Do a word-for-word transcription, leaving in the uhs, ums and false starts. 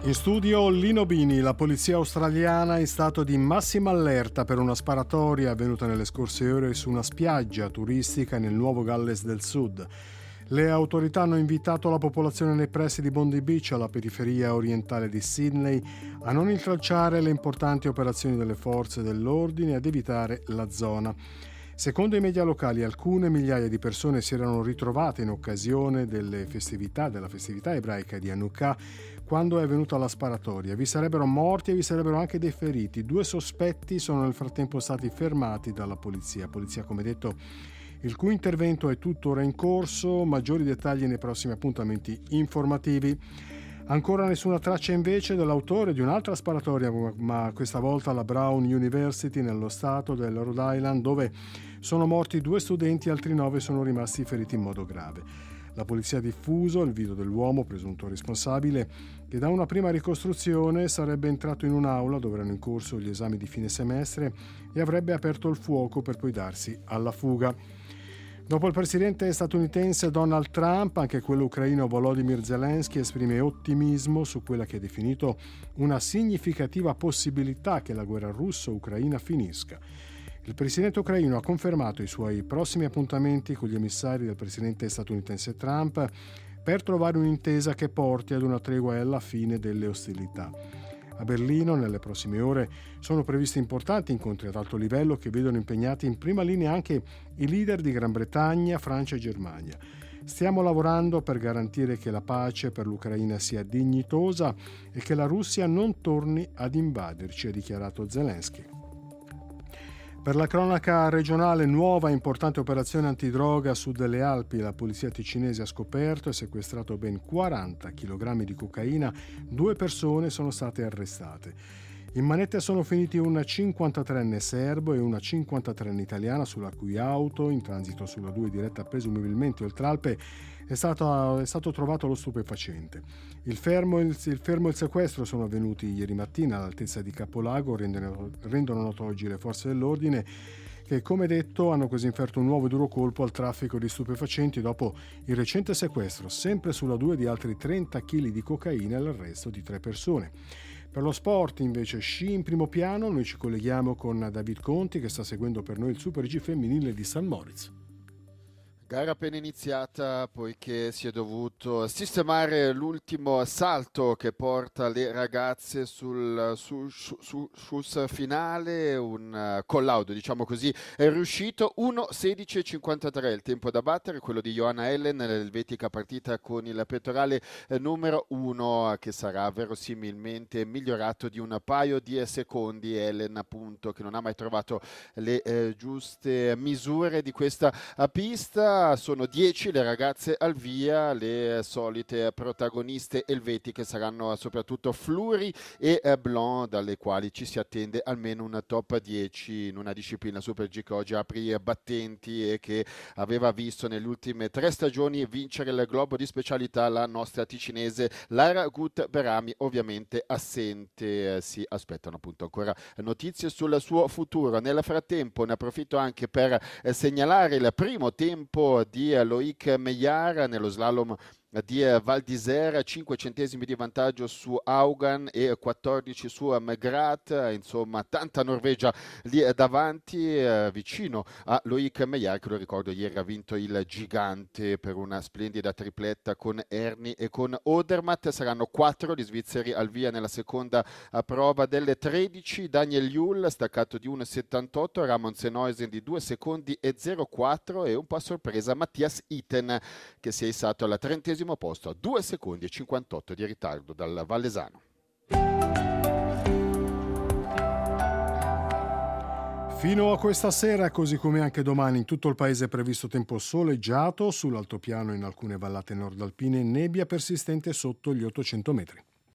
In studio Lino Bini, la polizia australiana in stato di massima allerta per una sparatoria avvenuta nelle scorse ore su una spiaggia turistica nel Nuovo Galles del Sud. Le autorità hanno invitato la popolazione nei pressi di Bondi Beach, alla periferia orientale di Sydney, a non intralciare le importanti operazioni delle forze dell'ordine e ad evitare la zona. Secondo i media locali, alcune migliaia di persone si erano ritrovate in occasione delle festività, della festività ebraica di Hanukkah, quando è avvenuta la sparatoria. Vi sarebbero morti e vi sarebbero anche dei feriti. Due sospetti sono nel frattempo stati fermati dalla polizia. Polizia, come detto, il cui intervento è tuttora in corso. Maggiori dettagli nei prossimi appuntamenti informativi. Ancora nessuna traccia invece dell'autore di un'altra sparatoria, ma questa volta alla Brown University nello stato del Rhode Island, dove sono morti due studenti e altri nove sono rimasti feriti in modo grave. La polizia ha diffuso il video dell'uomo presunto responsabile, che da una prima ricostruzione sarebbe entrato in un'aula dove erano in corso gli esami di fine semestre e avrebbe aperto il fuoco per poi darsi alla fuga. Dopo il presidente statunitense Donald Trump, anche quello ucraino Volodymyr Zelensky esprime ottimismo su quella che ha definito una significativa possibilità che la guerra russo-ucraina finisca. Il presidente ucraino ha confermato i suoi prossimi appuntamenti con gli emissari del presidente statunitense Trump per trovare un'intesa che porti ad una tregua e alla fine delle ostilità. A Berlino, nelle prossime ore, sono previsti importanti incontri ad alto livello che vedono impegnati in prima linea anche i leader di Gran Bretagna, Francia e Germania. Stiamo lavorando per garantire che la pace per l'Ucraina sia dignitosa e che la Russia non torni ad invaderci, ha dichiarato Zelensky. Per la cronaca regionale, nuova importante operazione antidroga a sud delle Alpi. La polizia ticinese ha scoperto e sequestrato ben quaranta chilogrammi di cocaina. Due persone sono state arrestate. In manette sono finiti un cinquantatreenne serbo e una cinquantatreenne italiana, sulla cui auto, in transito sulla due diretta presumibilmente oltre Alpe, è stato, è stato trovato lo stupefacente. Il fermo, il, il fermo e il sequestro sono avvenuti ieri mattina all'altezza di Capolago, rendono, rendono noto oggi le forze dell'ordine, che, come detto, hanno così inferto un nuovo e duro colpo al traffico di stupefacenti dopo il recente sequestro, sempre sulla due, di altri trenta chili di cocaina e l'arresto di tre persone. Per lo sport, invece, sci in primo piano, noi ci colleghiamo con David Conti, che sta seguendo per noi il Super G femminile di San Moritz. Gara appena iniziata, poiché si è dovuto sistemare l'ultimo salto che porta le ragazze sul, sul, sul, sul finale. Un collaudo, diciamo così, è riuscito. uno sedici cinquantatré il tempo da battere, quello di Johanna Ellen, l'elvetica partita con il pettorale numero uno, che sarà verosimilmente migliorato di un paio di secondi. Ellen, appunto, che non ha mai trovato le eh, giuste misure di questa pista. Sono dieci le ragazze al via, le solite protagoniste elvetiche saranno soprattutto Fleury e Blanc, dalle quali ci si attende almeno un top dieci in una disciplina Super G che oggi apre i battenti e che aveva visto nelle ultime tre stagioni vincere il globo di specialità la nostra ticinese Lara Gut Berami, ovviamente assente. Si aspettano appunto ancora notizie sul suo futuro. Nel frattempo ne approfitto anche per segnalare il primo tempo di Loic Meillard nello slalom di Val d'Isère, cinque centesimi di vantaggio su Haugan e quattordici su McGrath, insomma tanta Norvegia lì davanti, eh, vicino a Loic Meillard, che lo ricordo ieri ha vinto il gigante per una splendida tripletta con Erni e con Odermatt. Saranno quattro gli svizzeri al via nella seconda prova delle tredici. Daniel Juhl staccato di uno settantotto, Ramon Senoisen di due secondi e zero quattro e un po' a sorpresa Matthias Itten, che si è issato al trentesimo posto a due secondi e cinquantotto di ritardo dal Vallesano. Fino a questa sera, così come anche domani, in tutto il paese è previsto tempo soleggiato, sull'altopiano in alcune vallate nordalpine nebbia persistente sotto gli ottocento metri.